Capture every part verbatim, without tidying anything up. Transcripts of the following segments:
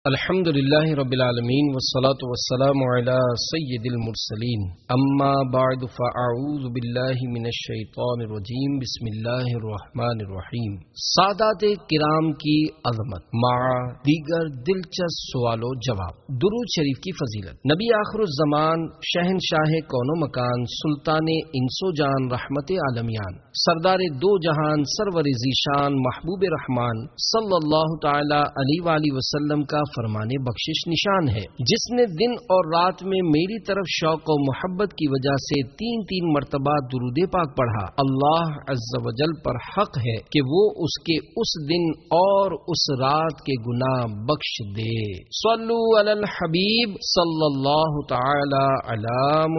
الحمد لله رب العالمين والصلاة والسلام على سيد المرسلين اما بعد فاعوذ بالله من الشیطان الرجیم بسم اللہ الرحمن الرحیم۔ سادات کرام کی عظمت مع دیگر دلچسپ سوال و جواب۔ درود شریف کی فضیلت۔ نبی آخر الزمان، شہنشاہ کون و مکان، سلطان انس و جان، رحمت عالمیان، سردار دو جہان، سرور ذیشان، محبوب رحمان صلی اللہ تعالی علیہ وآلہ وسلم کا فرمانے بخشش نشان ہے، جس نے دن اور رات میں میری طرف شوق و محبت کی وجہ سے تین تین مرتبہ درود پاک پڑھا، اللہ عز و جل پر حق ہے کہ وہ اس کے اس دن اور اس رات کے گناہ بخش دے۔ صلو علی الحبیب صلی اللہ تعالی علی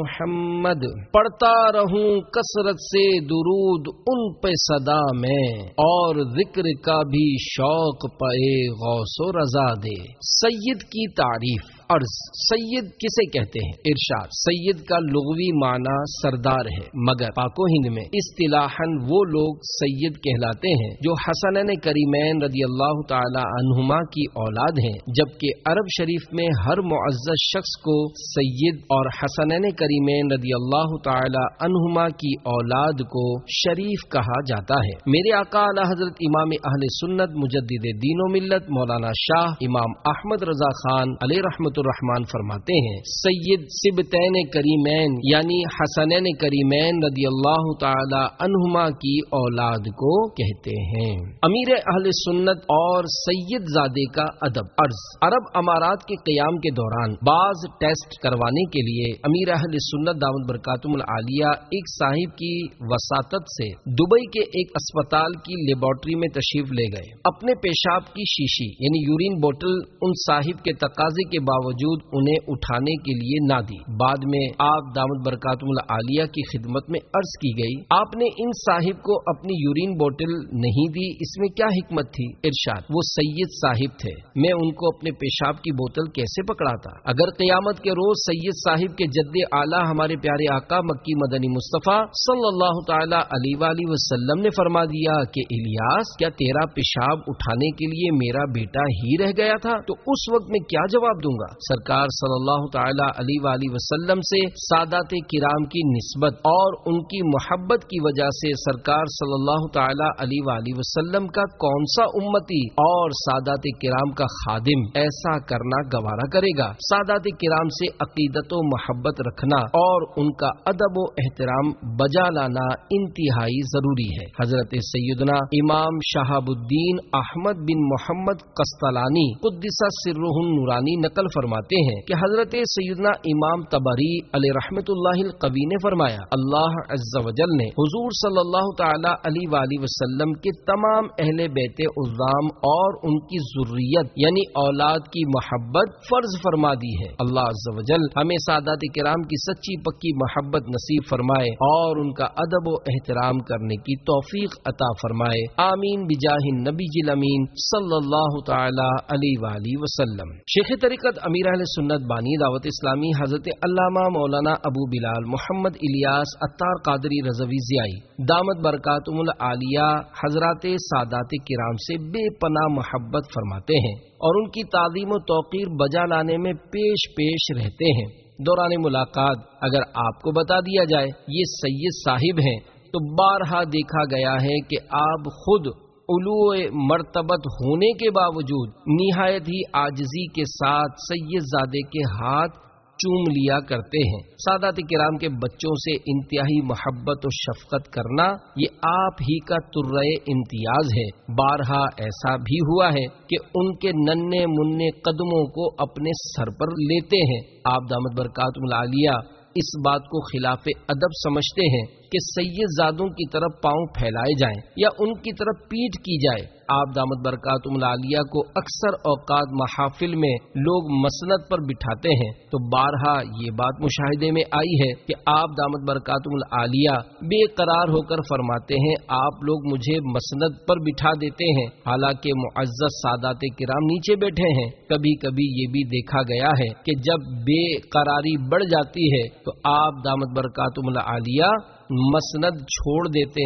محمد۔ پڑھتا رہوں کثرت سے درود ان پہ صدا میں، اور ذکر کا بھی شوق پائے غوث و رضا دے۔ سید کی تعریف۔ عرض، سید کسے کہتے ہیں؟ ارشاد، سید کا لغوی معنی سردار ہے، مگر پاک و ہند میں اصطلاحاً وہ لوگ سید کہلاتے ہیں جو حسنین کریمین رضی اللہ تعالی عنہما کی اولاد ہیں، جبکہ عرب شریف میں ہر معزز شخص کو سید اور حسنین کریمین رضی اللہ تعالی عنہما کی اولاد کو شریف کہا جاتا ہے۔ میرے آقا اعلی حضرت امام اہل سنت مجدد دین و ملت مولانا شاہ امام احمد رضا خان علیہ رحمت الرحمن فرماتے ہیں، سید سبتین کریمین یعنی حسنین کریمین رضی اللہ تعالی عنہما کی اولاد کو کہتے ہیں۔ امیر اہل سنت اور سید زادے کا ادب۔ عرض، عرب امارات کے قیام کے دوران بعض ٹیسٹ کروانے کے لیے امیر اہل سنت دامت برکاتہم العالیہ ایک صاحب کی وساطت سے دبئی کے ایک اسپتال کی لیبارٹری میں تشریف لے گئے۔ اپنے پیشاب کی شیشی یعنی یورین بوتل ان صاحب کے تقاضے کے باوجود انہیں اٹھانے کے لیے نہ دی۔ بعد میں آپ دامت برکاتہم العالیہ کی خدمت میں عرض کی گئی، آپ نے ان صاحب کو اپنی یورین بوتل نہیں دی، اس میں کیا حکمت تھی؟ ارشاد، وہ سید صاحب تھے، میں ان کو اپنے پیشاب کی بوتل کیسے پکڑاتا؟ اگر قیامت کے روز سید صاحب کے جد اعلیٰ ہمارے پیارے آقا مکی مدنی مصطفیٰ صلی اللہ تعالی علیہ وآلہ وسلم نے فرما دیا کہ الیاس، کیا تیرا پیشاب اٹھانے کے لیے میرا بیٹا ہی رہ گیا تھا، تو اس وقت میں کیا جواب دوں گا؟ سرکار صلی اللہ تعالی علیہ وآلہ وسلم سے سادات کرام کی نسبت اور ان کی محبت کی وجہ سے سرکار صلی اللہ تعالی علیہ وآلہ وسلم کا کون سا امتی اور سادات کرام کا خادم ایسا کرنا گوارا کرے گا؟ سادات کرام سے عقیدت و محبت رکھنا اور ان کا ادب و احترام بجا لانا انتہائی ضروری ہے۔ حضرت سیدنا امام شہاب الدین احمد بن محمد قسطلانی قدس سرہ النورانی نقل فرماتے ہیں کہ حضرت سیدنا امام طبری علیہ رحمت اللہ القوی نے فرمایا، اللہ عز و جل نے حضور صلی اللہ تعالی علیہ وآلہ وسلم کے تمام اہل بیت عظام اور ان کی ذریت یعنی اولاد کی محبت فرض فرما دی ہے۔ اللہ عز و جل ہمیں سادات کرام کی سچی پکی محبت نصیب فرمائے اور ان کا ادب و احترام کرنے کی توفیق عطا فرمائے، آمین بجاہ النبی الامین صلی اللہ تعالی علیہ وآلہ وسلم۔ شیخ طریقت امیر اہل سنت بانی دعوت اسلامی حضرت علامہ مولانا ابو بلال محمد الیاس عطار قادری رضوی ضیائی دامت برکاتہم العالیہ حضرات سادات کرام سے بے پناہ محبت فرماتے ہیں اور ان کی تعظیم و توقیر بجا لانے میں پیش پیش رہتے ہیں۔ دوران ملاقات اگر آپ کو بتا دیا جائے یہ سید صاحب ہیں تو بارہا دیکھا گیا ہے کہ آپ خود علو مرتبت ہونے کے باوجود نہایت ہی عاجزی کے ساتھ سید زادے کے ہاتھ چوم لیا کرتے ہیں۔ سادات کرام کے بچوں سے انتہائی محبت و شفقت کرنا یہ آپ ہی کا ترہ امتیاز ہے۔ بارہا ایسا بھی ہوا ہے کہ ان کے ننھے منھے قدموں کو اپنے سر پر لیتے ہیں۔ آپ دامت برکاتہم العالیہ اس بات کو خلاف ادب سمجھتے ہیں کہ سید زادوں کی طرف پاؤں پھیلائے جائیں یا ان کی طرف پیٹھ کی جائے۔ آپ دامت برکاتہم العالیہ کو اکثر اوقات محافل میں لوگ مسند پر بٹھاتے ہیں تو بارہا یہ بات مشاہدے میں آئی ہے کہ آپ دامت برکاتہم العالیہ بے قرار ہو کر فرماتے ہیں، آپ لوگ مجھے مسند پر بٹھا دیتے ہیں، حالانکہ معزز سادات کرام نیچے بیٹھے ہیں۔ کبھی کبھی یہ بھی دیکھا گیا ہے کہ جب بے قراری بڑھ جاتی ہے تو آپ دامت برکاتہم العالیہ مسند چھوڑ دیتے ہیں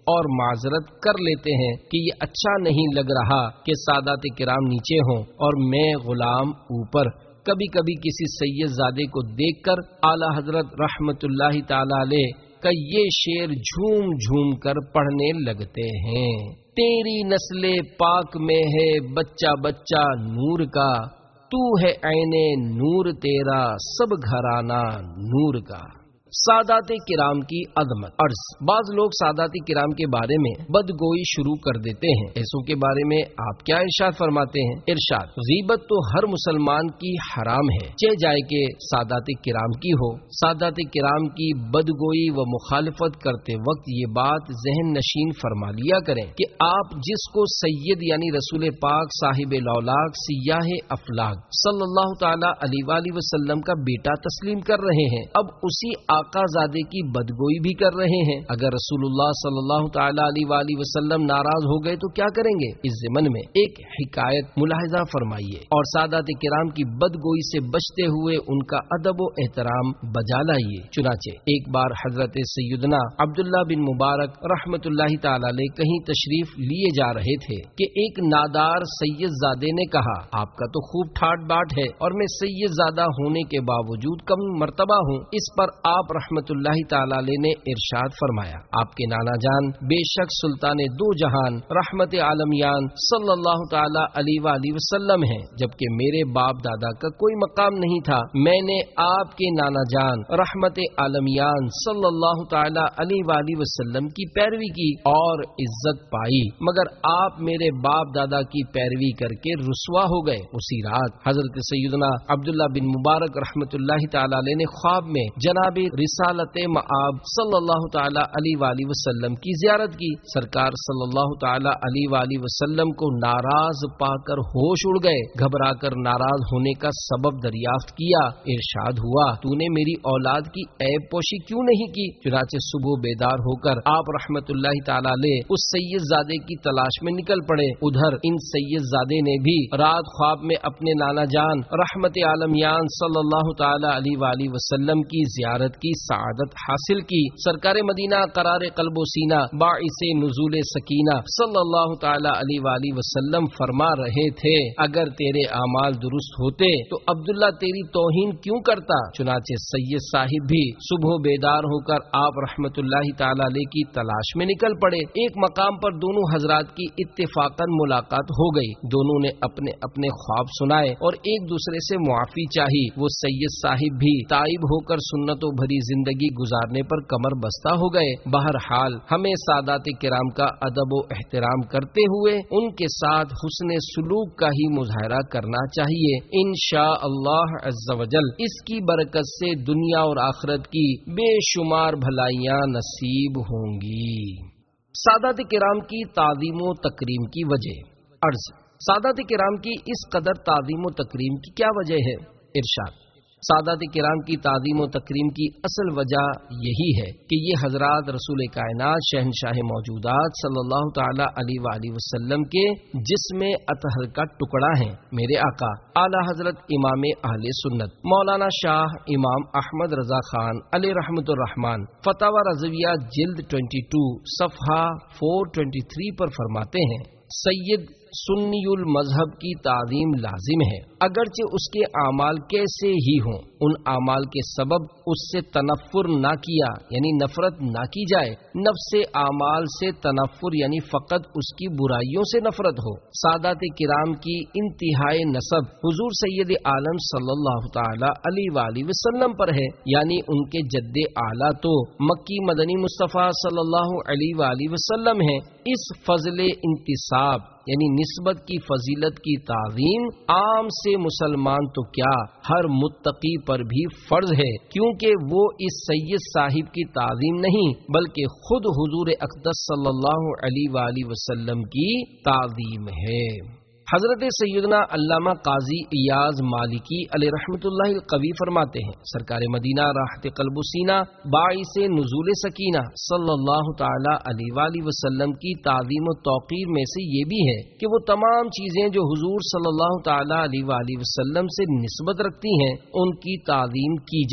اور معذرت کر لیتے ہیں کہ یہ اچھا نہیں لگ رہا کہ سادات کرام نیچے ہوں اور میں غلام اوپر۔ کبھی کبھی کسی سید زادے کو دیکھ کر اعلی حضرت رحمت اللہ تعالی علیہ کا یہ شعر جھوم جھوم کر پڑھنے لگتے ہیں۔ تیری نسل پاک میں ہے بچہ بچہ نور کا، تو ہے عین نور تیرا سب گھرانہ نور کا۔ سادات کرام کی عظمت۔ عرض، بعض لوگ سادات کرام کے بارے میں بدگوئی شروع کر دیتے ہیں، ایسوں کے بارے میں آپ کیا ارشاد فرماتے ہیں؟ ارشاد، غیبت تو ہر مسلمان کی حرام ہے، چاہے جائے کہ سادات کرام کی ہو۔ سادات کرام کی بدگوئی و مخالفت کرتے وقت یہ بات ذہن نشین فرما لیا کریں کہ آپ جس کو سید یعنی رسول پاک صاحب لولاک سیاہ افلاک صلی اللہ تعالی علیہ وآلہ وسلم کا بیٹا تسلیم کر رہے ہیں، اب اسی آقا زادے کی بدگوئی بھی کر رہے ہیں۔ اگر رسول اللہ صلی اللہ تعالی علیہ وآلہ وسلم ناراض ہو گئے تو کیا کریں گے؟ اس ضمن میں ایک حکایت ملاحظہ فرمائیے اور سادات کرام کی بدگوئی سے بچتے ہوئے ان کا ادب و احترام بجا لائیے۔ چنانچہ ایک بار حضرت سیدنا عبداللہ بن مبارک رحمت اللہ تعالی علیہ کہیں تشریف لیے جا رہے تھے کہ ایک نادار سید زادے نے کہا، آپ کا تو خوب ٹھاٹ باٹ ہے اور میں سید زادہ ہونے کے باوجود کم مرتبہ ہوں۔ اس پر آپ رحمت اللہ تعالی علیہ نے ارشاد فرمایا، آپ کے نانا جان بے شک سلطان دو جہان رحمت عالمیان صلی اللہ تعالی علیہ وآلہ وسلم ہیں، جبکہ میرے باپ دادا کا کوئی مقام نہیں تھا۔ میں نے آپ کے نانا جان رحمت عالمیان صلی اللہ تعالی علیہ وآلہ وسلم کی پیروی کی اور عزت پائی، مگر آپ میرے باپ دادا کی پیروی کر کے رسوا ہو گئے۔ اسی رات حضرت سیدنا عبداللہ بن مبارک رحمت اللہ تعالی علیہ نے خواب میں جناب رسالت مآب صلی اللہ تعالی علیہ وآلہ وسلم کی زیارت کی۔ سرکار صلی اللہ تعالی علیہ وآلہ وسلم کو ناراض پا کر ہوش اڑ گئے، گھبرا کر ناراض ہونے کا سبب دریافت کیا۔ ارشاد ہوا، تو نے میری اولاد کی عیب پوشی کیوں نہیں کی؟ چنانچہ صبح بیدار ہو کر آپ رحمت اللہ تعالی علیہ اس سید زادے کی تلاش میں نکل پڑے۔ ادھر ان سید زادے نے بھی رات خواب میں اپنے نانا جان رحمت عالمیان صلی اللہ تعالی علیہ وآلہ وسلم کی زیارت کی سعادت حاصل کی۔ سرکار مدینہ قرار قلب و سینہ باعث نزول سکینہ صلی اللہ تعالی علیہ وآلہ وسلم فرما رہے تھے، اگر تیرے اعمال درست ہوتے تو عبداللہ تیری توہین کیوں کرتا؟ چنانچہ سید صاحب بھی صبح بیدار ہو کر آپ رحمت اللہ تعالی علیہ کی تلاش میں نکل پڑے۔ ایک مقام پر دونوں حضرات کی اتفاقاً ملاقات ہو گئی، دونوں نے اپنے اپنے خواب سنائے اور ایک دوسرے سے معافی چاہی۔ وہ سید صاحب بھی تائب ہو کر سنتوں بھری زندگی گزارنے پر کمر بستہ ہو گئے۔ بہرحال ہمیں سادات کرام کا ادب و احترام کرتے ہوئے ان کے ساتھ حسن سلوک کا ہی مظاہرہ کرنا چاہیے۔ انشاء اللہ عز و جل اس کی برکت سے دنیا اور آخرت کی بے شمار بھلائیاں نصیب ہوں گی۔ سادات کرام کی تعظیم و تکریم کی وجہ۔ عرض، سادات کرام کی اس قدر تعظیم و تکریم کی کیا وجہ ہے؟ ارشاد، سادات کرام کی تعظیم و تکریم کی اصل وجہ یہی ہے کہ یہ حضرات رسول کائنات شہنشاہ موجودات صلی اللہ تعالی علیہ وآلہ وسلم کے جسم اطہر کا ٹکڑا ہیں۔ میرے آقا اعلی حضرت امام اہل سنت مولانا شاہ امام احمد رضا خان علیہ رحمت الرحمن فتاوی رضویہ جلد بائیس صفحہ چار سو تیئیس پر فرماتے ہیں، سید سنی المذہب کی تعظیم لازم ہے، اگرچہ اس کے اعمال کیسے ہی ہوں، ان اعمال کے سبب اس سے تنفر نہ کیا یعنی نفرت نہ کی جائے، نفس اعمال سے تنفر یعنی فقط اس کی برائیوں سے نفرت ہو۔ سادات کرام کی انتہائی نسب حضور سید عالم صلی اللہ تعالی علیہ وآلہ وسلم پر ہے، یعنی ان کے جد اعلیٰ تو مکی مدنی مصطفیٰ صلی اللہ علیہ وآلہ وسلم ہیں۔ اس فضل انتصاب یعنی نسبت کی فضیلت کی تعظیم عام سے مسلمان تو کیا ہر متقی پر بھی فرض ہے، کیونکہ وہ اس سید صاحب کی تعظیم نہیں بلکہ خود حضور اقدس صلی اللہ علیہ وآلہ وسلم کی تعظیم ہے۔ حضرت سیدنا علامہ قاضی ایاز مالکی علیہ رحمت اللہ القوی فرماتے ہیں، سرکار مدینہ راحت قلب و سینہ باعث نزول سکینہ صلی اللہ تعالی علیہ وآلہ وسلم کی تعظیم و توقیر میں سے یہ بھی ہے کہ وہ تمام چیزیں جو حضور صلی اللہ تعالی علیہ وآلہ وسلم سے نسبت رکھتی ہیں ان کی تعظیم کی جائے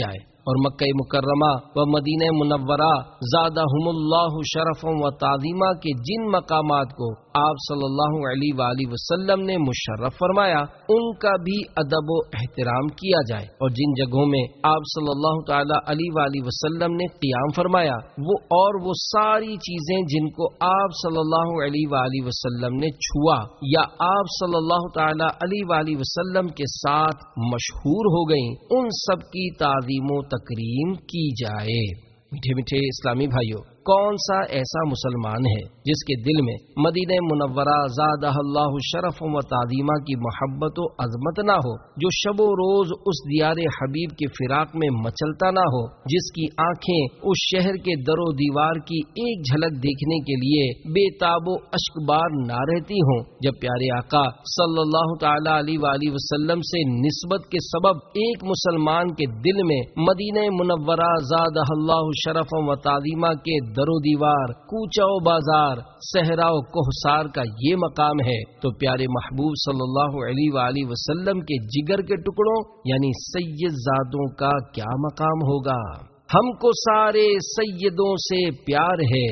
اور مکہ مکرمہ و مدینہ منورہ زادہم اللہ شرفا و تعظیما کے جن مقامات کو آپ صلی اللہ علیہ وآلہ وسلم نے مشرف فرمایا ان کا بھی ادب و احترام کیا جائے، اور جن جگہوں میں آپ صلی اللہ تعالی علیہ وآلہ وسلم نے قیام فرمایا وہ اور وہ ساری چیزیں جن کو آپ صلی اللہ علیہ وآلہ وسلم نے چھوا یا آپ صلی اللہ تعالی علیہ وآلہ وسلم کے ساتھ مشہور ہو گئیں، ان سب کی تعظیم و تکریم کی جائے۔ میٹھے میٹھے اسلامی بھائیوں، کون سا ایسا مسلمان ہے جس کے دل میں مدینہ منورہ زادہ اللہ شرف و تعظیمہ کی محبت و عظمت نہ ہو، جو شب و روز اس دیار حبیب کے فراق میں مچلتا نہ ہو، جس کی آنکھیں اس شہر کے در و دیوار کی ایک جھلک دیکھنے کے لیے بے تاب و اشکبار نہ رہتی ہوں، جب پیارے آقا صلی اللہ تعالی علیہ وآلہ وسلم سے نسبت کے سبب ایک مسلمان کے دل میں مدینہ منورہ زادہ اللہ شرف و تعظیمہ کے در و دیوار، کوچہ و بازار، صحرا و کوہسار کا یہ مقام ہے، تو پیارے محبوب صلی اللہ علیہ وآلہ وسلم کے جگر کے ٹکڑوں یعنی سید زادوں کا کیا مقام ہوگا؟ ہم کو سارے سیدوں سے پیار ہے،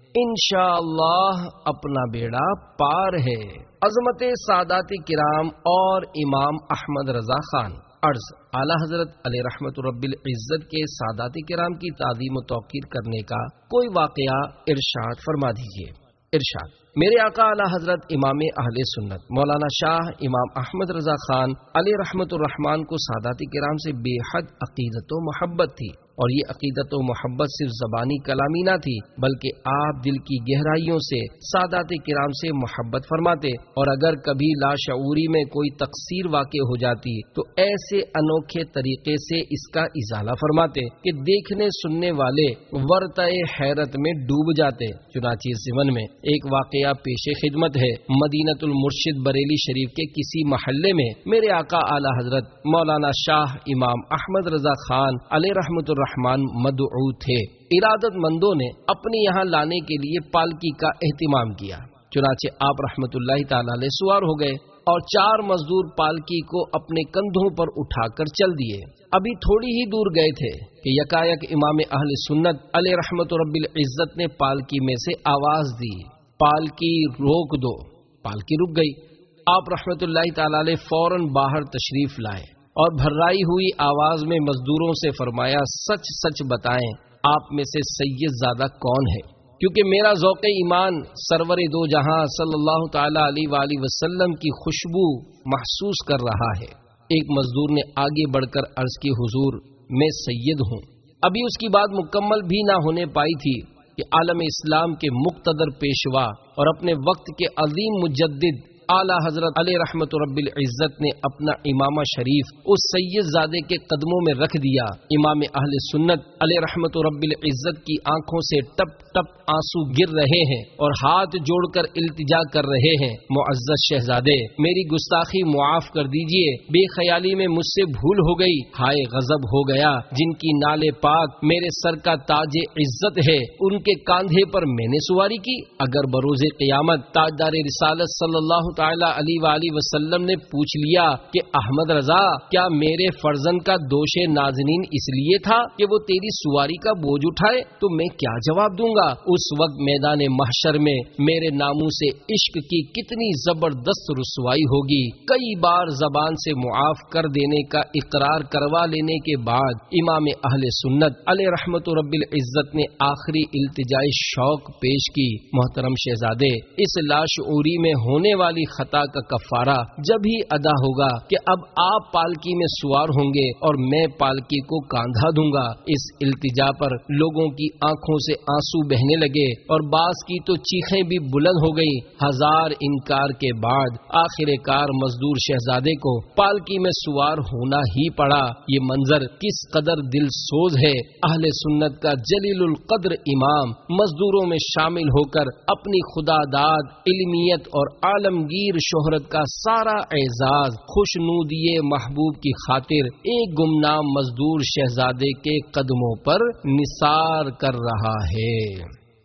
انشاءاللہ اپنا بیڑا پار ہے۔ عظمت سادات کرام اور امام احمد رضا خان عرض اعلیٰ حضرت علیہ رحمت رب العزت کے سادات کرام کی تعظیم و توقیر کرنے کا کوئی واقعہ ارشاد فرما دیجیے۔ ارشاد: میرے آقا اعلیٰ حضرت امام اہل سنت مولانا شاہ امام احمد رضا خان علیہ رحمت الرحمان کو سادات کرام سے بے حد عقیدت و محبت تھی، اور یہ عقیدت و محبت صرف زبانی کلامی نہ تھی، بلکہ آپ دل کی گہرائیوں سے سادات کرام سے محبت فرماتے، اور اگر کبھی لاشعوری میں کوئی تقصیر واقع ہو جاتی تو ایسے انوکھے طریقے سے اس کا ازالہ فرماتے کہ دیکھنے سننے والے ورطۂ حیرت میں ڈوب جاتے۔ چنانچہ اس ضمن میں ایک واقعہ پیش خدمت ہے۔ مدینۃ المرشد بریلی شریف کے کسی محلے میں میرے آقا اعلی حضرت مولانا شاہ امام احمد رضا خان علیہ رحمت الرحمان مدعو تھے۔ ارادت مندوں نے اپنے یہاں لانے کے لیے پالکی کا اہتمام کیا، چنانچہ آپ رحمت اللہ تعالی علیہ سوار ہو گئے اور چار مزدور پالکی کو اپنے کندھوں پر اٹھا کر چل دیے۔ ابھی تھوڑی ہی دور گئے تھے کہ یکایک امام اہل سنت علیہ رحمت رب العزت نے پالکی میں سے آواز دی، پالکی روک دو۔ پالکی رک گئی۔ آپ رحمت اللہ تعالی علیہ فوراً باہر تشریف لائے اور بھرائی ہوئی آواز میں مزدوروں سے فرمایا، سچ سچ بتائیں آپ میں سے سید زادہ کون ہے، کیونکہ میرا ذوق ایمان سرور دو جہاں صلی اللہ تعالی علیہ وآلہ وسلم کی خوشبو محسوس کر رہا ہے۔ ایک مزدور نے آگے بڑھ کر عرض کی، حضور میں سید ہوں۔ ابھی اس کی بات مکمل بھی نہ ہونے پائی تھی کہ عالم اسلام کے مقتدر پیشوا اور اپنے وقت کے عظیم مجدد اعلیٰ حضرت علیہ رحمت رب العزت نے اپنا امامہ شریف اس سید زادے کے قدموں میں رکھ دیا۔ امام اہل سنت علیہ رحمت رب العزت کی آنکھوں سے ٹپ ٹپ آنسو گر رہے ہیں اور ہاتھ جوڑ کر التجا کر رہے ہیں، معزز شہزادے میری گستاخی معاف کر دیجئے، بے خیالی میں مجھ سے بھول ہو گئی، ہائے غضب ہو گیا، جن کی نالے پاک میرے سر کا تاج عزت ہے ان کے کاندھے پر میں نے سواری کی۔ اگر بروز قیامت تاجدار رسالت صلی اللہ تعالی علیہ وآلہ وسلم نے پوچھ لیا کہ احمد رضا کیا میرے فرزند کا دوش نازنین اس لیے تھا کہ وہ تیری سواری کا بوجھ اٹھائے، تو میں کیا جواب دوں گا؟ اس وقت میدان محشر میں میرے ناموس عشق کی کتنی زبردست رسوائی ہوگی۔ کئی بار زبان سے معاف کر دینے کا اقرار کروا لینے کے بعد امام اہل سنت علیہ رحمت رب العزت نے آخری التجائے شوق پیش کی، محترم شہزادے اس لاشعوری میں ہونے والی خطا کا کفارہ جب ہی ادا ہوگا کہ اب آپ پالکی میں سوار ہوں گے اور میں پالکی کو کاندھا دوں گا۔ اس التجا پر لوگوں کی آنکھوں سے آنسو بہنے لگے اور بعض کی تو چیخیں بھی بلند ہو گئی۔ ہزار انکار کے بعد آخر کار مزدور شہزادے کو پالکی میں سوار ہونا ہی پڑا۔ یہ منظر کس قدر دل سوز ہے۔ اہل سنت کا جلیل القدر امام مزدوروں میں شامل ہو کر اپنی خدا داد علمیت اور عالمگیر شہرت کا سارا اعزاز خوشنودی محبوب کی خاطر ایک گمنام مزدور شہزادے کے قدموں پر نثار کر رہا ہے۔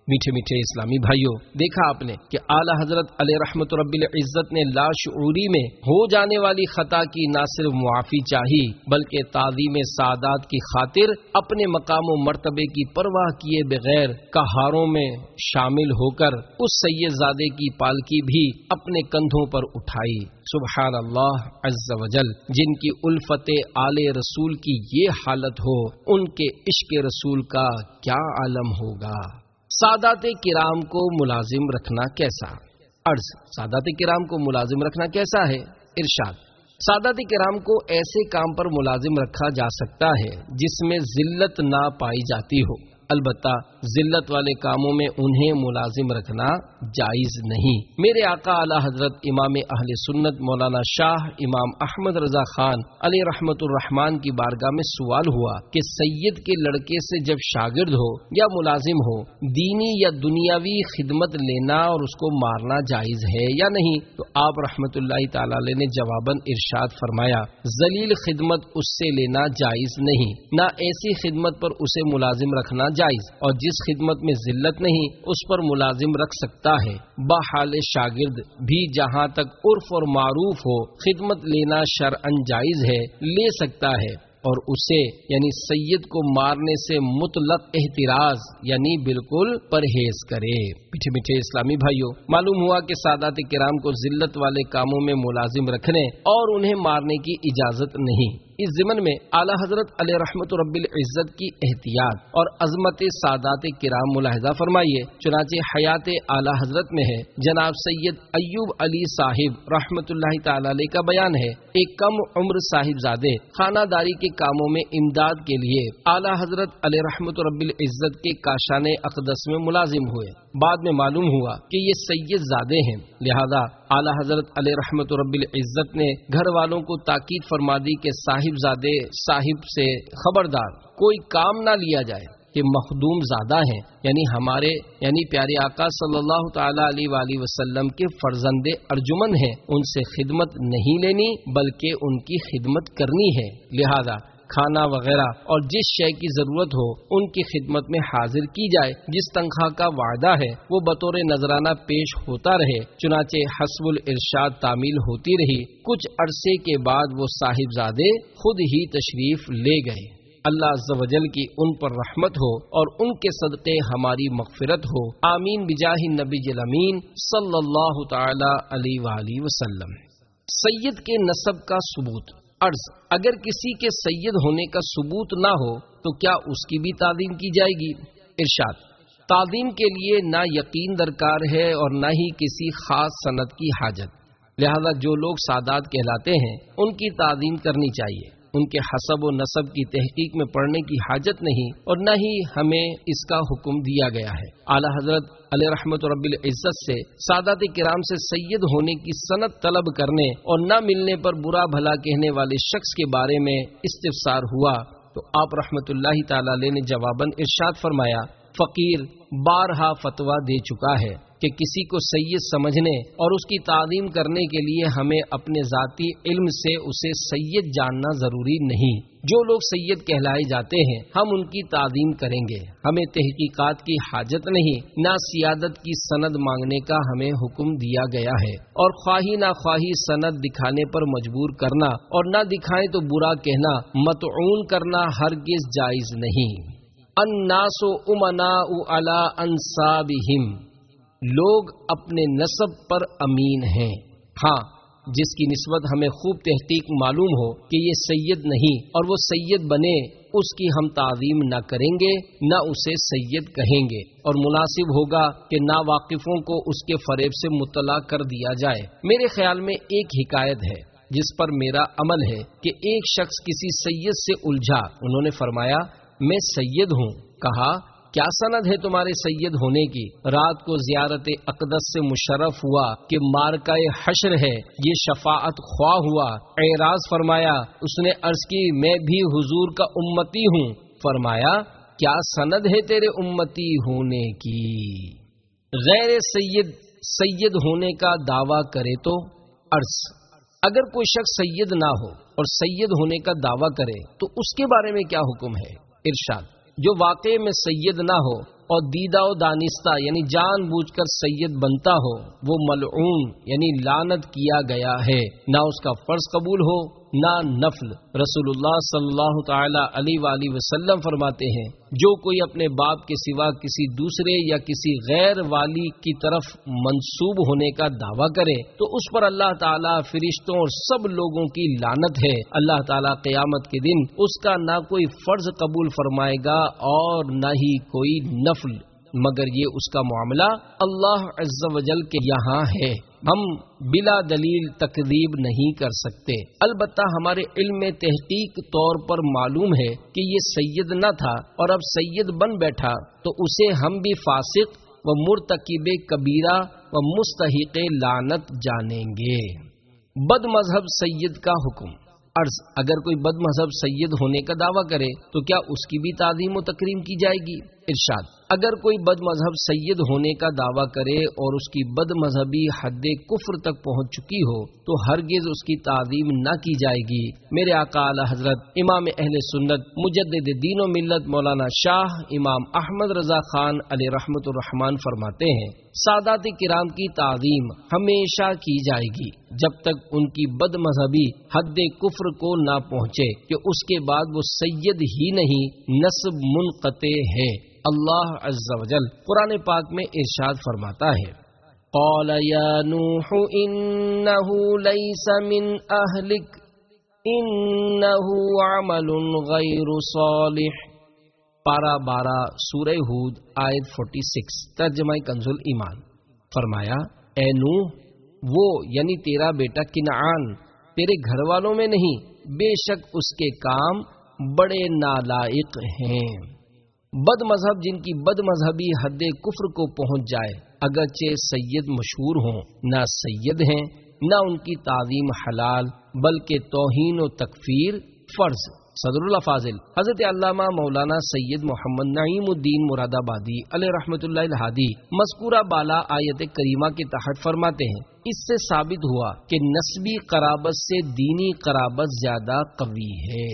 میٹھے میٹھے اسلامی بھائیوں، دیکھا آپ نے کہ اعلی حضرت علیہ رحمت رب العزت نے لاشعوری میں ہو جانے والی خطا کی نہ صرف معافی چاہی بلکہ تعظیم سعادات کی خاطر اپنے مقام و مرتبے کی پرواہ کیے بغیر کہاروں میں شامل ہو کر اس سید زادے کی پالکی بھی اپنے کندھوں پر اٹھائی۔ سبحان اللہ عز و جل، جن کی الفت آل رسول کی یہ حالت ہو، ان کے عشق رسول کا کیا عالم ہوگا۔ سادات کرام کو ملازم رکھنا کیسا؟ عرض، سادات کرام کو ملازم رکھنا کیسا ہے؟ ارشاد، سادات کرام کو ایسے کام پر ملازم رکھا جا سکتا ہے جس میں ذلت نہ پائی جاتی ہو، البتہ ذلت والے کاموں میں انہیں ملازم رکھنا جائز نہیں۔ میرے آقا اعلی حضرت امام اہل سنت مولانا شاہ امام احمد رضا خان علیہ رحمت الرحمان کی بارگاہ میں سوال ہوا کہ سید کے لڑکے سے جب شاگرد ہو یا ملازم ہو دینی یا دنیاوی خدمت لینا اور اس کو مارنا جائز ہے یا نہیں؟ تو آپ رحمت اللہ تعالی علیہ نے جواباً ارشاد فرمایا، ذلیل خدمت اس سے لینا جائز نہیں، نہ ایسی خدمت پر اسے ملازم رکھنا جائز، اور جس خدمت میں ذلت نہیں اس پر ملازم رکھ سکتا ہے۔ بحال شاگرد بھی جہاں تک عرف اور معروف ہو خدمت لینا شرعاً جائز ہے، لے سکتا ہے، اور اسے یعنی سید کو مارنے سے مطلق احتراز یعنی بالکل پرہیز کرے۔ میٹھے میٹھے اسلامی بھائیوں، معلوم ہوا کہ سادات کرام کو ذلت والے کاموں میں ملازم رکھنے اور انہیں مارنے کی اجازت نہیں۔ اس ضمن میں اعلی حضرت علیہ رحمت رب العزت کی احتیاط اور عظمت سادات کرام ملاحظہ فرمائیے۔ چنانچہ حیات اعلی حضرت میں ہے، جناب سید ایوب علی صاحب رحمت اللہ تعالی علیہ کا بیان ہے، ایک کم عمر صاحب زادے خانہ داری کے کاموں میں امداد کے لیے اعلی حضرت علیہ رحمت رب العزت کے کاشان اقدس میں ملازم ہوئے۔ بعد میں معلوم ہوا کہ یہ سید زادے ہیں، لہذا اعلی حضرت علیہ رحمت رب العزت نے گھر والوں کو تاکید فرما دی کہ صاحب زادے صاحب سے خبردار کوئی کام نہ لیا جائے کہ مخدوم زادہ ہیں، یعنی ہمارے یعنی پیارے آقا صلی اللہ تعالی علیہ وآلہ وسلم کے فرزند ارجمن ہیں، ان سے خدمت نہیں لینی بلکہ ان کی خدمت کرنی ہے۔ لہذا کھانا وغیرہ اور جس شے کی ضرورت ہو ان کی خدمت میں حاضر کی جائے، جس تنخواہ کا وعدہ ہے وہ بطور نذرانہ پیش ہوتا رہے۔ چنانچہ حسب الارشاد تعمیل ہوتی رہی۔ کچھ عرصے کے بعد وہ صاحب زادے خود ہی تشریف لے گئے۔ اللہ عز و جل کی ان پر رحمت ہو اور ان کے صدقے ہماری مغفرت ہو، آمین بجاہ النبی الامین صلی اللہ تعالی علیہ وآلہ وسلم۔ سید کے نسب کا ثبوت۔ عرض، اگر کسی کے سید ہونے کا ثبوت نہ ہو تو کیا اس کی بھی تعظیم کی جائے گی؟ ارشاد، تعظیم کے لیے نہ یقین درکار ہے اور نہ ہی کسی خاص سند کی حاجت، لہذا جو لوگ سادات کہلاتے ہیں ان کی تعظیم کرنی چاہیے، ان کے حسب و نسب کی تحقیق میں پڑھنے کی حاجت نہیں اور نہ ہی ہمیں اس کا حکم دیا گیا ہے۔ اعلی حضرت علیہ رحمت رب العزت سے سادات کرام سے سید ہونے کی سند طلب کرنے اور نہ ملنے پر برا بھلا کہنے والے شخص کے بارے میں استفسار ہوا تو آپ رحمت اللہ تعالی علیہ نے جواباً ارشاد فرمایا، فقیر بارہا فتویٰ دے چکا ہے کہ کسی کو سید سمجھنے اور اس کی تعظیم کرنے کے لیے ہمیں اپنے ذاتی علم سے اسے سید جاننا ضروری نہیں۔ جو لوگ سید کہلائے جاتے ہیں ہم ان کی تعظیم کریں گے، ہمیں تحقیقات کی حاجت نہیں، نہ سیادت کی سند مانگنے کا ہمیں حکم دیا گیا ہے، اور خواہی نہ خواہی سند دکھانے پر مجبور کرنا اور نہ دکھائیں تو برا کہنا، مطعون کرنا ہرگز جائز نہیں۔ الناس امناء علی انسابہم، لوگ اپنے نسب پر امین ہیں۔ ہاں، جس کی نسبت ہمیں خوب تحقیق معلوم ہو کہ یہ سید نہیں اور وہ سید بنے، اس کی ہم تعظیم نہ کریں گے نہ اسے سید کہیں گے، اور مناسب ہوگا کہ ناواقفوں کو اس کے فریب سے مطلع کر دیا جائے۔ میرے خیال میں ایک حکایت ہے جس پر میرا عمل ہے کہ ایک شخص کسی سید سے الجھا، انہوں نے فرمایا میں سید ہوں، کہا کیا سند ہے تمہارے سید ہونے کی؟ رات کو زیارت اقدس سے مشرف ہوا کہ مارکہ حشر ہے، یہ شفاعت خواہ ہوا، اعراض فرمایا، اس نے عرض کی میں بھی حضور کا امتی ہوں، فرمایا کیا سند ہے تیرے امتی ہونے کی؟ غیر سید سید ہونے کا دعویٰ کرے تو؟ عرض، اگر کوئی شخص سید نہ ہو اور سید ہونے کا دعویٰ کرے تو اس کے بارے میں کیا حکم ہے؟ ارشاد، جو واقعے میں سید نہ ہو اور دیدہ و دانستہ یعنی جان بوجھ کر سید بنتا ہو وہ ملعون یعنی لعنت کیا گیا ہے، نہ اس کا فرض قبول ہو نہ نفل۔ رسول اللہ صلی اللہ تعالی علیہ وآلہ وسلم فرماتے ہیں جو کوئی اپنے باپ کے سوا کسی دوسرے یا کسی غیر والی کی طرف منسوب ہونے کا دعویٰ کرے تو اس پر اللہ تعالیٰ، فرشتوں اور سب لوگوں کی لعنت ہے۔ اللہ تعالیٰ قیامت کے دن اس کا نہ کوئی فرض قبول فرمائے گا اور نہ ہی کوئی نفل، مگر یہ اس کا معاملہ اللہ عز و جل کے یہاں ہے۔ ہم بلا دلیل تکذیب نہیں کر سکتے، البتہ ہمارے علم میں تحقیق طور پر معلوم ہے کہ یہ سید نہ تھا اور اب سید بن بیٹھا تو اسے ہم بھی فاسق و مرتکب کبیرہ و مستحق لعنت جانیں گے۔ بد مذہب سید کا حکم۔ عرض اگر کوئی بد مذہب سید ہونے کا دعویٰ کرے تو کیا اس کی بھی تعظیم و تکریم کی جائے گی؟ ارشاد اگر کوئی بد مذہب سید ہونے کا دعویٰ کرے اور اس کی بد مذہبی حد کفر تک پہنچ چکی ہو تو ہرگز اس کی تعظیم نہ کی جائے گی۔ میرے آقا اعلی حضرت امام اہل سنت مجدد دین و ملت مولانا شاہ امام احمد رضا خان علیہ رحمت الرحمان فرماتے ہیں سادات کرام کی تعظیم ہمیشہ کی جائے گی جب تک ان کی بد مذہبی حد کفر کو نہ پہنچے کہ اس کے بعد وہ سید ہی نہیں نسب منقطع ہے۔ اللہ عز و جل قرآن پاک میں ارشاد فرماتا ہے قال یا نوح انه ليس من اہلک انه عمل غیر صالح۔ پارہ بارہ سورہ ہود آیت چھیالیس، ترجمہ کنز الایمان۔ فرمایا اے نوح وہ یعنی تیرا بیٹا کنعان تیرے گھر والوں میں نہیں، بے شک اس کے کام بڑے نالائق ہیں۔ بد مذہب جن کی بد مذہبی حد کفر کو پہنچ جائے اگرچہ سید مشہور ہوں نہ سید ہیں نہ ان کی تعظیم حلال بلکہ توہین و تکفیر فرض۔ صدر اللہ فاضل حضرت علامہ مولانا سید محمد نعیم الدین مراد آبادی علیہ رحمۃ اللہ الہادی مذکورہ بالا آیت کریمہ کے تحت فرماتے ہیں اس سے ثابت ہوا کہ نسبی قرابت سے دینی قرابت زیادہ قوی ہے۔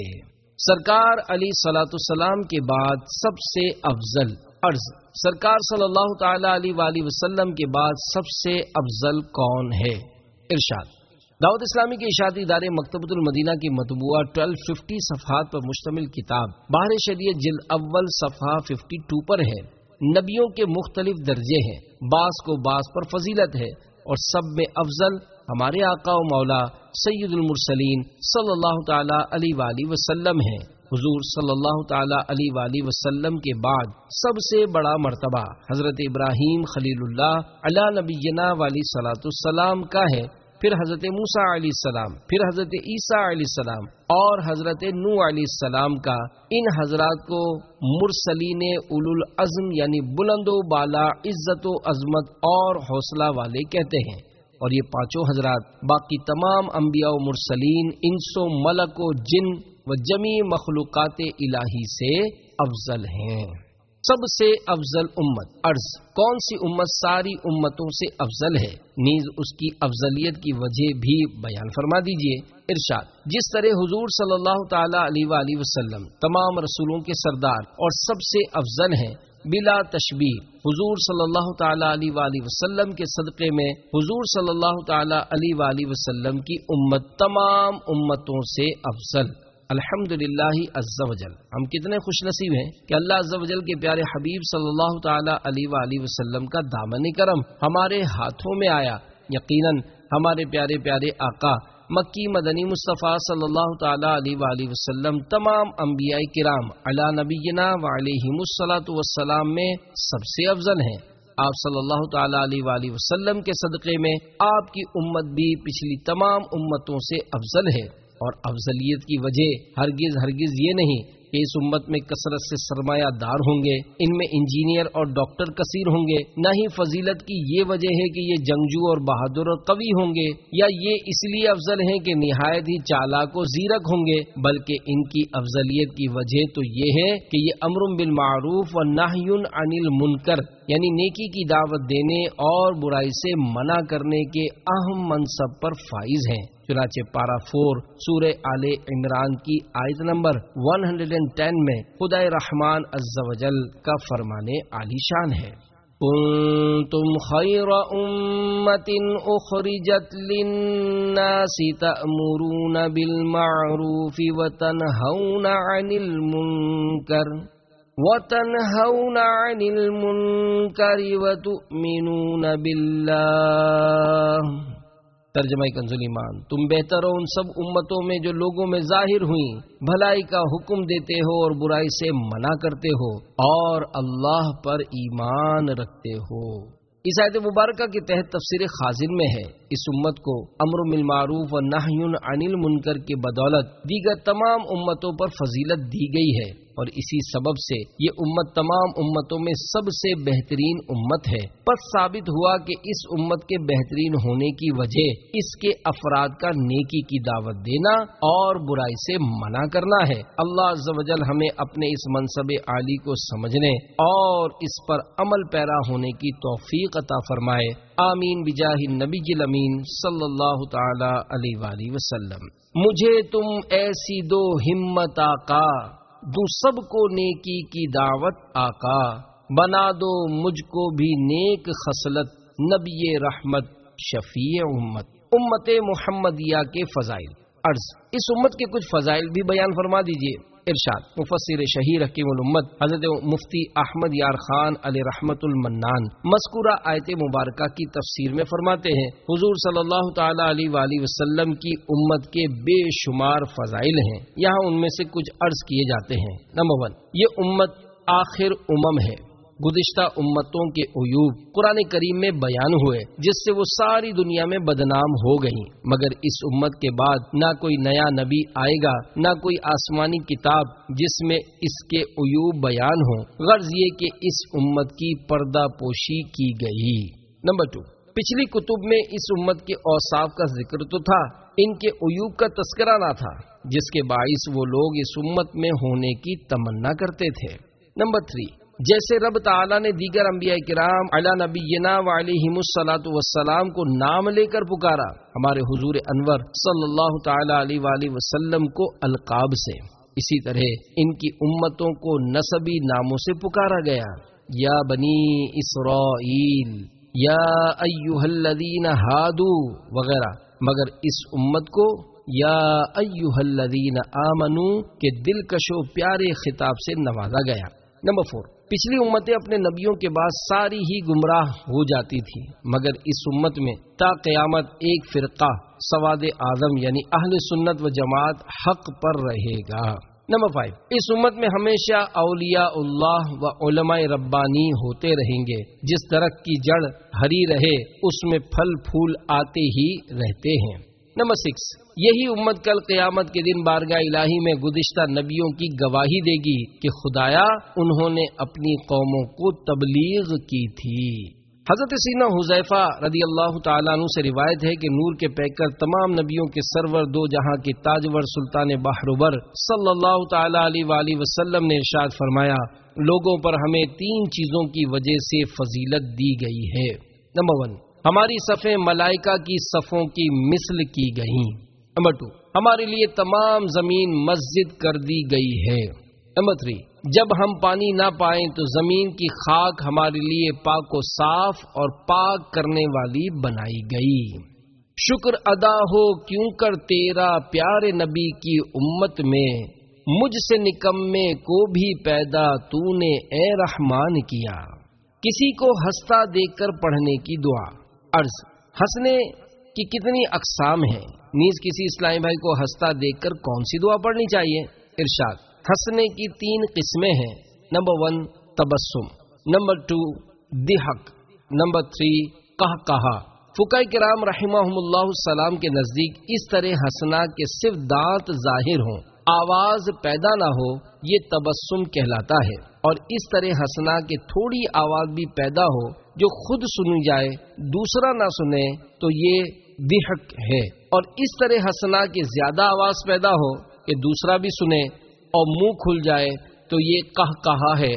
سرکار علی صلاۃ السلام کے بعد سب سے افضل۔ عرض سرکار صلی اللہ تعالی علیہ وآلہ وسلم کے بعد سب سے افضل کون ہے؟ ارشاد دعوت اسلامی کے اشاعتی ادارے مکتبۃ المدینہ کی مطبوعہ بارہ سو پچاس صفحات پر مشتمل کتاب بحر شریعت جلد اول صفحہ باون پر ہے۔ نبیوں کے مختلف درجے ہیں، بعض کو بعض پر فضیلت ہے اور سب میں افضل ہمارے آقا و مولا سید المرسلین صلی اللہ تعالی علیہ وآلہ وسلم ہیں۔ حضور صلی اللہ تعالی علیہ وآلہ وسلم کے بعد سب سے بڑا مرتبہ حضرت ابراہیم خلیل اللہ علی نبینا والی صلاۃ السلام کا ہے، پھر حضرت موسیٰ علیہ السلام، پھر حضرت عیسیٰ علیہ السلام اور حضرت نوح علیہ السلام کا۔ ان حضرات کو مرسلین اولو العزم یعنی بلند و بالا عزت و عظمت اور حوصلہ والے کہتے ہیں، اور یہ پانچوں حضرات باقی تمام انبیاء و مرسلین انس و ملک و جن و جمیع مخلوقات الہی سے افضل ہیں۔ سب سے افضل امت۔ عرض کون سی امت ساری امتوں سے افضل ہے؟ نیز اس کی افضلیت کی وجہ بھی بیان فرما دیجئے۔ ارشاد جس طرح حضور صلی اللہ تعالی علیہ وآلہ وسلم تمام رسولوں کے سردار اور سب سے افضل ہیں بلا تشبیہ، حضور صلی اللہ تعالی علیہ وآلہ وسلم کے صدقے میں حضور صلی اللہ تعالی علیہ وآلہ وسلم کی امت تمام امتوں سے افضل۔ الحمدللہ عز و جل ہم کتنے خوش نصیب ہیں کہ اللہ عز و جل کے پیارے حبیب صلی اللہ تعالی علیہ وآلہ وسلم کا دامن کرم ہمارے ہاتھوں میں آیا۔ یقیناً ہمارے پیارے پیارے آقا مکی مدنی مصطفیٰ صلی اللہ تعالی علیہ وآلہ وسلم تمام انبیاء کرام علی نبینا وعلیہم الصلاۃ والسلام میں سب سے افضل ہیں۔ آپ صلی اللہ تعالی علیہ وآلہ وسلم کے صدقے میں آپ کی امت بھی پچھلی تمام امتوں سے افضل ہے، اور افضلیت کی وجہ ہرگز ہرگز یہ نہیں کہ اس امت میں کثرت سے سرمایہ دار ہوں گے، ان میں انجینئر اور ڈاکٹر کثیر ہوں گے، نہ ہی فضیلت کی یہ وجہ ہے کہ یہ جنگجو اور بہادر اور قوی ہوں گے، یا یہ اس لیے افضل ہیں کہ نہایت ہی چالاک و زیرک ہوں گے، بلکہ ان کی افضلیت کی وجہ تو یہ ہے کہ یہ امر بالمعروف و نہی عن المنکر یعنی نیکی کی دعوت دینے اور برائی سے منع کرنے کے اہم منصب پر فائز ہیں۔ چنانچہ پارا فور سورہ آل عمران کی آیت نمبر ایک سو دس میں خدائے رحمان عز و جل کا فرمان عالی شان ہے، کنتم خیر امت اخرجت للناس تأمرون بالمعروف وتنہون عن المنکر وَتَنْهَوْنَ عَنِ الْمُنْكَرِ وَتُؤْمِنُونَ بِاللَّهِ۔ ترجمہ کنزُ ایمان، تم بہتر ہو ان سب امتوں میں جو لوگوں میں ظاہر ہوئیں، بھلائی کا حکم دیتے ہو اور برائی سے منع کرتے ہو اور اللہ پر ایمان رکھتے ہو۔ اس آیت مبارکہ کے تحت تفسیر خازن میں ہے، اس امت کو امر بالمعروف و نہی عن المنکر کی بدولت دیگر تمام امتوں پر فضیلت دی گئی ہے، اور اسی سبب سے یہ امت تمام امتوں میں سب سے بہترین امت ہے۔ پس ثابت ہوا کہ اس امت کے بہترین ہونے کی وجہ اس کے افراد کا نیکی کی دعوت دینا اور برائی سے منع کرنا ہے۔ اللہ عز و جل ہمیں اپنے اس منصب عالی کو سمجھنے اور اس پر عمل پیرا ہونے کی توفیق عطا فرمائے، آمین بجاہ النبی الامین صلی اللہ تعالی علیہ وآلہ وسلم۔ مجھے تم ایسی دو ہمت آقا، دو سب کو نیکی کی دعوت آقا، بنا دو مجھ کو بھی نیک خصلت، نبی رحمت شفیع امت۔ امت محمدیہ کے فضائل۔ عرض، اس امت کے کچھ فضائل بھی بیان فرما دیجئے۔ ارشاد، مفسر شہیر حکیم الامت حضرت مفتی احمد یار خان علیہ رحمت المنان مذکورہ آیت مبارکہ کی تفسیر میں فرماتے ہیں، حضور صلی اللہ تعالی علیہ وآلہ وسلم کی امت کے بے شمار فضائل ہیں، یہاں ان میں سے کچھ عرض کیے جاتے ہیں۔ نمبر ون، یہ امت آخر امم ہے۔ گزشتہ امتوں کے عیوب قرآن کریم میں بیان ہوئے جس سے وہ ساری دنیا میں بدنام ہو گئیں، مگر اس امت کے بعد نہ کوئی نیا نبی آئے گا، نہ کوئی آسمانی کتاب جس میں اس کے عیوب بیان ہوں، غرض یہ کہ اس امت کی پردہ پوشی کی گئی۔ نمبر ٹو، پچھلی کتب میں اس امت کے اوصاف کا ذکر تو تھا، ان کے عیوب کا تذکرہ نہ تھا، جس کے باعث وہ لوگ اس امت میں ہونے کی تمنا کرتے تھے۔ نمبر تھری، جیسے رب تعالیٰ نے دیگر انبیاء کرام علی نبینا وعلیہم الصلاۃ والسلام کو نام لے کر پکارا، ہمارے حضور انور صلی اللہ تعالی علیہ وآلہ وسلم کو القاب سے، اسی طرح ان کی امتوں کو نسبی ناموں سے پکارا گیا، یا بنی اسرائیل، یا ایھا الذین ہادو وغیرہ، مگر اس امت کو یا ایھا الذین آمنو کے دلکش و پیارے خطاب سے نوازا گیا۔ نمبر فور، پچھلی امتیں اپنے نبیوں کے بعد ساری ہی گمراہ ہو جاتی تھی، مگر اس امت میں تا قیامت ایک فرقہ سواد اعظم یعنی اہل سنت و جماعت حق پر رہے گا۔ نمبر فائیو، اس امت میں ہمیشہ اولیاء اللہ و علماء ربانی ہوتے رہیں گے، جس درخت کی جڑ ہری رہے اس میں پھل پھول آتے ہی رہتے ہیں۔ نمبر سکس، یہی امت کل قیامت کے دن بارگاہ الہی میں گزشتہ نبیوں کی گواہی دے گی کہ خدایا انہوں نے اپنی قوموں کو تبلیغ کی تھی۔ حضرت سیدنا حذیفہ رضی اللہ تعالیٰ عنہ سے روایت ہے کہ نور کے پیکر تمام نبیوں کے سرور دو جہاں کے تاجور سلطان بحربر صلی اللہ تعالیٰ علیہ وآلہ وسلم نے ارشاد فرمایا، لوگوں پر ہمیں تین چیزوں کی وجہ سے فضیلت دی گئی ہے۔ نمبر ون، ہماری صفیں ملائکہ کی صفوں کی مثل کی گئیں۔ نمبر ٹو، ہمارے لیے تمام زمین مسجد کر دی گئی ہے۔ نمبر تھری، جب ہم پانی نہ پائیں تو زمین کی خاک ہمارے لیے پاک و صاف اور پاک کرنے والی بنائی گئی۔ شکر ادا ہو کیوں کر تیرا پیارے نبی کی امت میں، مجھ سے نکمے کو بھی پیدا تو نے اے رحمان کیا۔ کسی کو ہنستا دیکھ کر پڑھنے کی دعا۔ عرض، ہنسنے کی کتنی اقسام ہیں، نیز کسی اسلامی بھائی کو ہنستا دیکھ کر کون سی دعا پڑھنی چاہیے؟ ارشاد، ہنسنے کی تین قسمیں ہیں۔ نمبر ون، تبسم، نمبر ٹو، ضحک، نمبر تھری، قہقہا۔ فقہاء کرام رحمہم اللہ السلام کے نزدیک اس طرح ہنسنا کہ صرف دانت ظاہر ہوں، آواز پیدا نہ ہو، یہ تبسم کہلاتا ہے، اور اس طرح ہنسنا کہ تھوڑی آواز بھی پیدا ہو جو خود سنی جائے دوسرا نہ سنے تو یہ ضحک ہے، اور اس طرح ہنسنا کہ زیادہ آواز پیدا ہو کہ دوسرا بھی سنے اور منہ کھل جائے تو یہ قہقہا ہے۔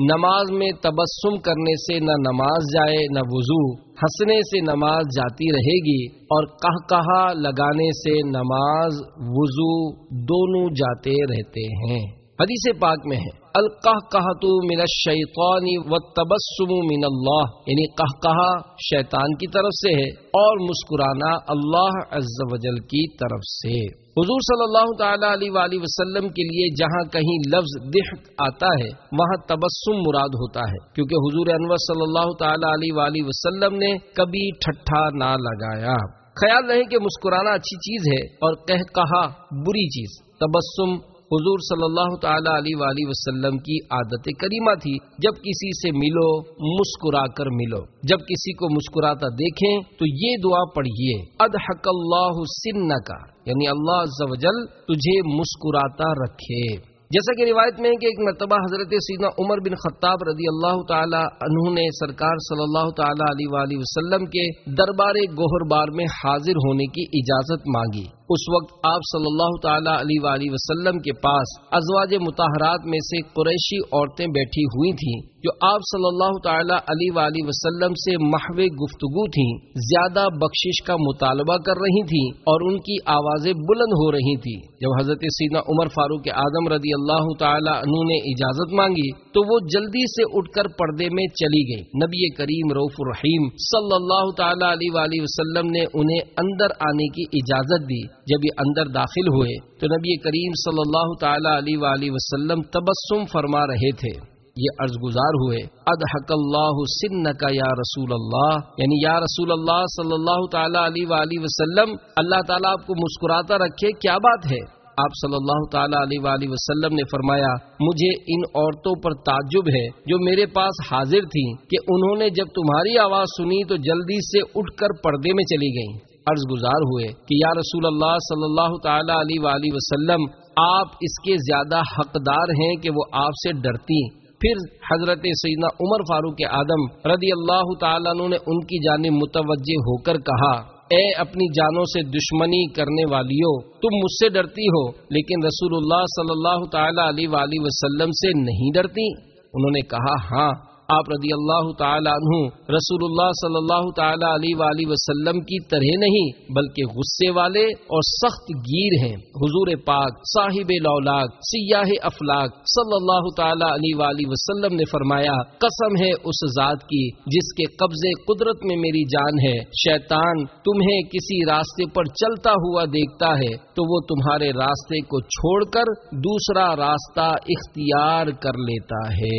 نماز میں تبسم کرنے سے نہ نماز جائے نہ وضو، ہنسنے سے نماز جاتی رہے گی، اور قہقہا لگانے سے نماز وضو دونوں جاتے رہتے ہیں۔ حدیث پاک میں ہے القہقہۃ من الشیطان والتبسم من اللہ، یعنی قہقہا شیطان کی طرف سے ہے اور مسکرانا اللہ عز و جل کی طرف سے۔ حضور صلی اللہ تعالی علیہ وآلہ وسلم کے لیے جہاں کہیں لفظ ضحک آتا ہے وہاں تبسم مراد ہوتا ہے، کیونکہ حضور انور صلی اللہ تعالی علیہ وآلہ وسلم نے کبھی ٹھٹھا نہ لگایا۔ خیال رہے کہ مسکرانا اچھی چیز ہے اور قہقہا بری چیز۔ تبسم حضور صلی اللہ تعالی علیہ وآلہ وسلم کی عادت کریمہ تھی، جب کسی سے ملو مسکرا کر ملو، جب کسی کو مسکراتا دیکھیں تو یہ دعا پڑھیے اضحک اللہ سنک، یعنی اللہ عز و جل تجھے مسکراتا رکھے۔ جیسا کہ روایت میں ہے کہ ایک مرتبہ حضرت سیدنا عمر بن خطاب رضی اللہ تعالی عنہ نے سرکار صلی اللہ تعالی علیہ وآلہ وسلم کے دربار گوہر بار میں حاضر ہونے کی اجازت مانگی۔ اس وقت آپ صلی اللہ تعالی علیہ وآلہ وسلم کے پاس ازواج مطہرات میں سے قریشی عورتیں بیٹھی ہوئی تھیں جو آپ صلی اللہ تعالی علیہ وآلہ وسلم سے محو گفتگو تھیں، زیادہ بخشش کا مطالبہ کر رہی تھیں اور ان کی آوازیں بلند ہو رہی تھیں۔ جب حضرت سیدنا عمر فاروق اعظم رضی اللہ تعالی عنہ نے اجازت مانگی تو وہ جلدی سے اٹھ کر پردے میں چلی گئی۔ نبی کریم رؤوف الرحیم صلی اللہ تعالی علیہ وآلہ وسلم نے انہیں اندر آنے کی اجازت دی۔ جب یہ اندر داخل ہوئے تو نبی کریم صلی اللہ تعالی علیہ وآلہ وسلم تبسم فرما رہے تھے۔ یہ عرض گزار ہوئے اضحک اللہ سنک یا رسول اللہ، یعنی یا رسول اللہ صلی اللہ تعالی علیہ وآلہ وسلم اللہ تعالیٰ آپ کو مسکراتا رکھے، کیا بات ہے؟ آپ صلی اللہ تعالی علیہ وآلہ وسلم نے فرمایا مجھے ان عورتوں پر تعجب ہے جو میرے پاس حاضر تھیں کہ انہوں نے جب تمہاری آواز سنی تو جلدی سے اٹھ کر پردے میں چلی گئیں۔ عرض گزار ہوئے کہ یا رسول اللہ صلی اللہ تعالی علیہ وآلہ وسلم آپ اس کے زیادہ حقدار ہیں کہ وہ آپ سے ڈرتی۔ پھر حضرت سیدنا عمر فاروق اعظم رضی اللہ تعالیٰ عنہ نے ان کی جانب متوجہ ہو کر کہا اے اپنی جانوں سے دشمنی کرنے والیو، تم مجھ سے ڈرتی ہو لیکن رسول اللہ صلی اللہ تعالی علیہ وآلہ وسلم سے نہیں ڈرتی؟ انہوں نے کہا ہاں۔ آپ رضی اللہ تعالی عنہ رسول اللہ صلی اللہ تعالی علیہ وآلہ وسلم کی طرح نہیں بلکہ غصے والے اور سخت گیر ہیں۔ حضور پاک صاحب لولاک سیاہ افلاک صلی اللہ تعالی علیہ وآلہ وسلم نے فرمایا قسم ہے اس ذات کی جس کے قبضے قدرت میں میری جان ہے، شیطان تمہیں کسی راستے پر چلتا ہوا دیکھتا ہے تو وہ تمہارے راستے کو چھوڑ کر دوسرا راستہ اختیار کر لیتا ہے۔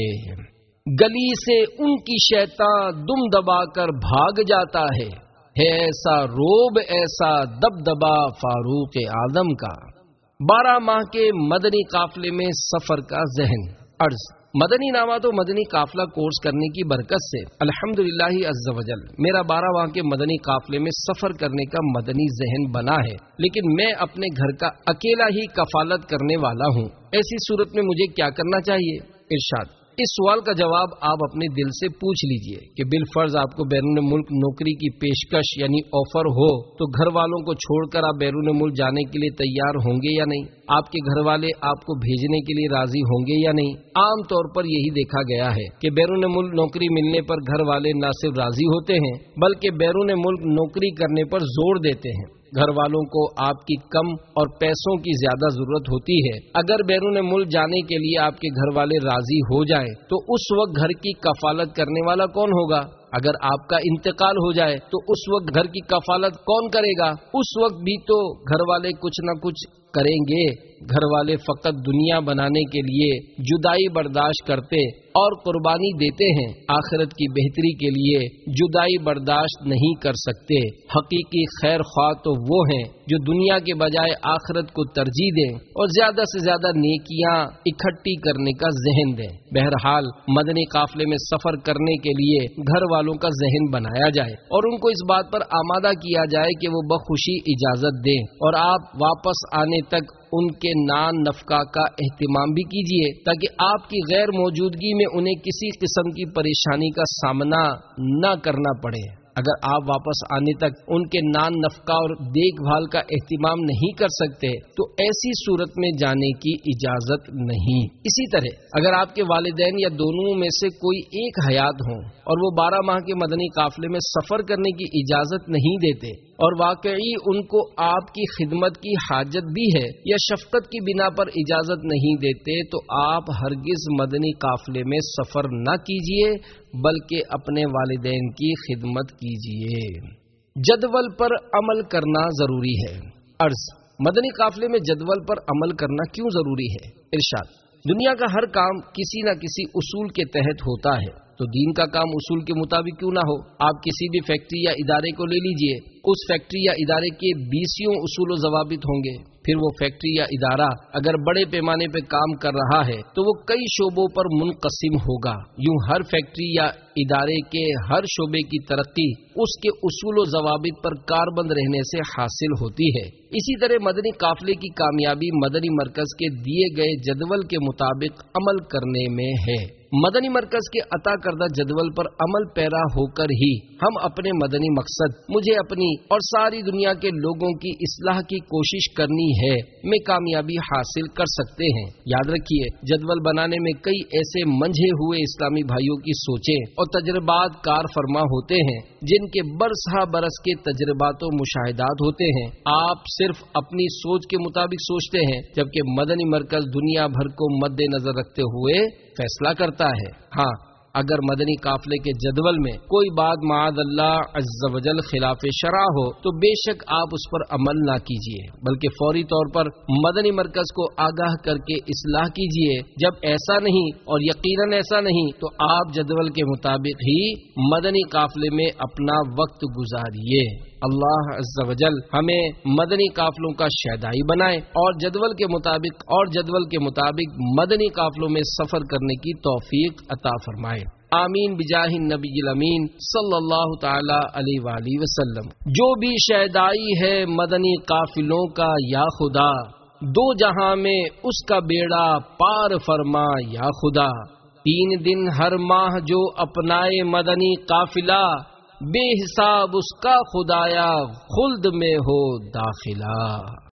گلی سے ان کی شیطان دم دبا کر بھاگ جاتا ہے، ہے ایسا روب ایسا دبدبا فاروق اعظم کا۔ بارہ ماہ کے مدنی قافلے میں سفر کا ذہن۔ عرض مدنی نامہ و مدنی قافلہ کورس کرنے کی برکت سے الحمدللہ عز و جل میرا بارہ ماہ کے مدنی قافلے میں سفر کرنے کا مدنی ذہن بنا ہے، لیکن میں اپنے گھر کا اکیلا ہی کفالت کرنے والا ہوں۔ ایسی صورت میں مجھے کیا کرنا چاہیے؟ ارشاد۔ اس سوال کا جواب آپ اپنے دل سے پوچھ لیجئے کہ بالفرض آپ کو بیرون ملک نوکری کی پیشکش یعنی آفر ہو تو گھر والوں کو چھوڑ کر آپ بیرون ملک جانے کے لیے تیار ہوں گے یا نہیں؟ آپ کے گھر والے آپ کو بھیجنے کے لیے راضی ہوں گے یا نہیں؟ عام طور پر یہی دیکھا گیا ہے کہ بیرون ملک نوکری ملنے پر گھر والے نہ صرف راضی ہوتے ہیں بلکہ بیرون ملک نوکری کرنے پر زور دیتے ہیں۔ گھر والوں کو آپ کی کم اور پیسوں کی زیادہ ضرورت ہوتی ہے۔ اگر بیرون ملک جانے کے لیے آپ کے گھر والے راضی ہو جائیں تو اس وقت گھر کی کفالت کرنے والا کون ہوگا؟ اگر آپ کا انتقال ہو جائے تو اس وقت گھر کی کفالت کون کرے گا؟ اس وقت بھی تو گھر والے کچھ نہ کچھ کریں گے۔ گھر والے فقط دنیا بنانے کے لیے جدائی برداشت کرتے اور قربانی دیتے ہیں، آخرت کی بہتری کے لیے جدائی برداشت نہیں کر سکتے۔ حقیقی خیر خواہ تو وہ ہیں جو دنیا کے بجائے آخرت کو ترجیح دیں اور زیادہ سے زیادہ نیکیاں اکٹھی کرنے کا ذہن دیں۔ بہرحال مدنی قافلے میں سفر کرنے کے لیے گھر والوں کا ذہن بنایا جائے اور ان کو اس بات پر آمادہ کیا جائے کہ وہ بخوشی اجازت دیں، اور آپ واپس آنے تک ان کے نان نفقہ کا اہتمام بھی کیجیے تاکہ آپ کی غیر موجودگی میں انہیں کسی قسم کی پریشانی کا سامنا نہ کرنا پڑے۔ اگر آپ واپس آنے تک ان کے نان نفقہ اور دیکھ بھال کا اہتمام نہیں کر سکتے تو ایسی صورت میں جانے کی اجازت نہیں۔ اسی طرح اگر آپ کے والدین یا دونوں میں سے کوئی ایک حیات ہوں اور وہ بارہ ماہ کے مدنی قافلے میں سفر کرنے کی اجازت نہیں دیتے اور واقعی ان کو آپ کی خدمت کی حاجت بھی ہے یا شفقت کی بنا پر اجازت نہیں دیتے تو آپ ہرگز مدنی قافلے میں سفر نہ کیجیے بلکہ اپنے والدین کی خدمت کیجیے۔ جدول پر عمل کرنا ضروری ہے۔ عرض: مدنی قافلے میں جدول پر عمل کرنا کیوں ضروری ہے؟ ارشاد: دنیا کا ہر کام کسی نہ کسی اصول کے تحت ہوتا ہے، تو دین کا کام اصول کے مطابق کیوں نہ ہو؟ آپ کسی بھی فیکٹری یا ادارے کو لے لیجئے، اس فیکٹری یا ادارے کے بیسیوں اصول و ضوابط ہوں گے۔ پھر وہ فیکٹری یا ادارہ اگر بڑے پیمانے پہ کام کر رہا ہے تو وہ کئی شعبوں پر منقسم ہوگا۔ یوں ہر فیکٹری یا ادارے کے ہر شعبے کی ترقی اس کے اصول و ضوابط پر کاربند رہنے سے حاصل ہوتی ہے۔ اسی طرح مدنی قافلے کی کامیابی مدنی مرکز کے دیے گئے جدول کے مطابق عمل کرنے میں ہے۔ مدنی مرکز کے عطا کردہ جدول پر عمل پیرا ہو کر ہی ہم اپنے مدنی مقصد مجھے اپنی اور ساری دنیا کے لوگوں کی اصلاح کی کوشش کرنی ہے میں کامیابی حاصل کر سکتے ہیں۔ یاد رکھیے، جدول بنانے میں کئی ایسے منجھے ہوئے اسلامی بھائیوں کی سوچیں اور تجربات کار فرما ہوتے ہیں جن کے برس ہا برس کے تجربات و مشاہدات ہوتے ہیں۔ آپ صرف اپنی سوچ کے مطابق سوچتے ہیں، جبکہ مدنی مرکز دنیا بھر کو مد نظر رکھتے ہوئے فیصلہ کرتا ہے۔ ہاں، اگر مدنی قافلے کے جدول میں کوئی بات معاذ اللہ عز و جل خلاف شرع ہو تو بے شک آپ اس پر عمل نہ کیجیے، بلکہ فوری طور پر مدنی مرکز کو آگاہ کر کے اصلاح کیجیے۔ جب ایسا نہیں اور یقیناً ایسا نہیں تو آپ جدول کے مطابق ہی مدنی قافلے میں اپنا وقت گزاریے۔ اللہ عز و جل ہمیں مدنی قافلوں کا شیدائی بنائے اور جدول کے مطابق اور جدول کے مطابق مدنی قافلوں میں سفر کرنے کی توفیق عطا فرمائے۔ آمین بجاہ النبی الامین صلی اللہ تعالی علیہ وآلہ وسلم۔ جو بھی شیدائی ہے مدنی قافلوں کا یا خدا، دو جہاں میں اس کا بیڑا پار فرما یا خدا۔ تین دن ہر ماہ جو اپنائے مدنی قافلہ، بے حساب اس کا خدایا خلد میں ہو داخلہ۔